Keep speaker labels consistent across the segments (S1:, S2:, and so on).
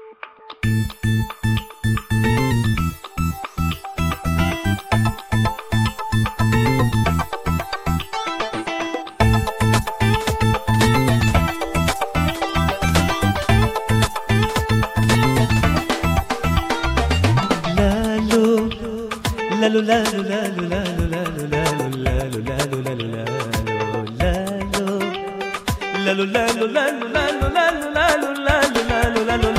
S1: لالو لالو لالو لالو لالو لالو لالو لالو لالو لالو لالو لالو لالو لالو لالو لالو لالو لالو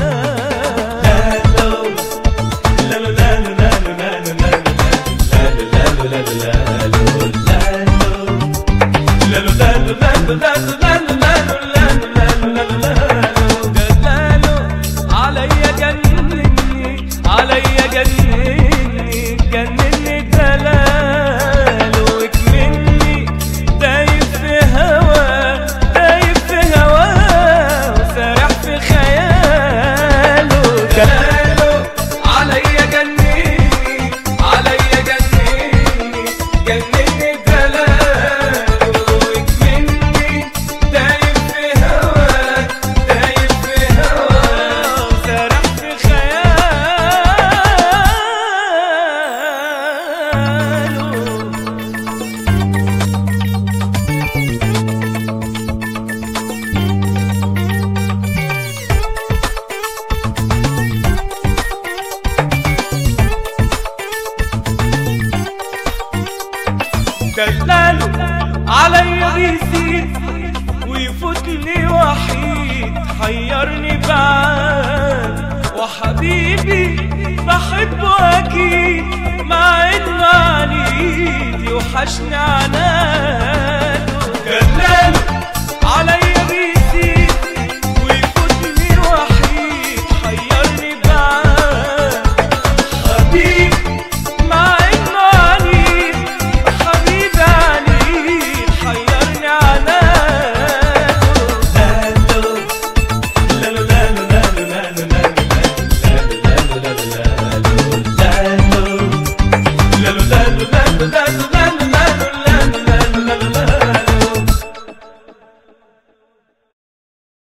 S1: دلاله عليا بيزيد ويفوتني وحيد، حيرني بعاد وحبيبي بحبه اكيد، مع انه عنيد يوحشني عناده. دلاله عليا